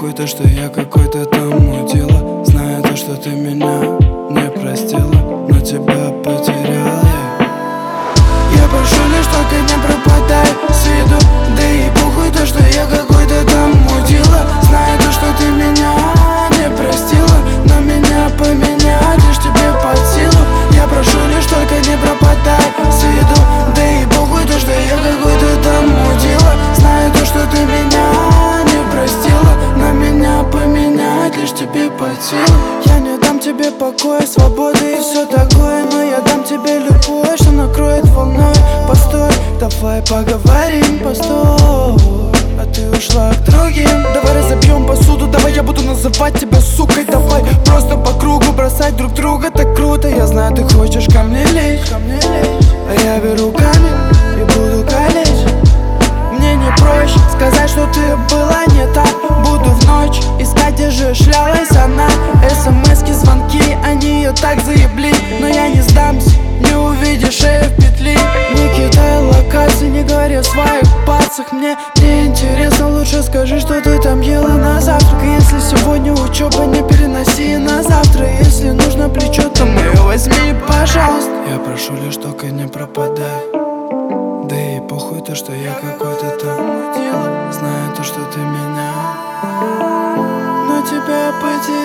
похуй то, что я какой-то там мудила. Знаю то, что ты меня не простила, но тебя потерял я прошу лишь только не пропадай с виду. Да и похуй то, что я какой-то там мудила. Знаю то, что ты меня не простила, но меня поменять лишь тебе под силу. Я прошу лишь только не пропадай с виду. Да и похуй то, что я какой-то там мудила. Знаю то, что ты меня не простила, но меня поменять лишь тебе под силу. Я не дам тебе покоя, свободы и все такое, но я дам тебе любовь, что накроет волной. Постой, давай поговорим, постой. А ты ушла к другим. Давай разобьем посуду, давай я буду называть тебя сукой. Давай просто по кругу бросать друг друга, так круто. Я знаю, ты хочешь ко мне лечь, а я беру камень и буду калечь. Мне не проще сказать, что ты была не так. Буду в ночь искать, где же шлялась она. СМСки, звонки, они ее так заебли. Но я не сдамся, не увидишь шею в петли. Не кидай локации, не говори о своих пальцах. Мне не интересно, лучше скажи, что ты там ела на завтрак. И если сегодня учеба, не переноси на завтра. Если нужно плечо, то мое возьми, пожалуйста. Я прошу лишь только не пропадай. Да и похуй то, что я какой-то там. Знаю то, что ты меня, но тебя потерял.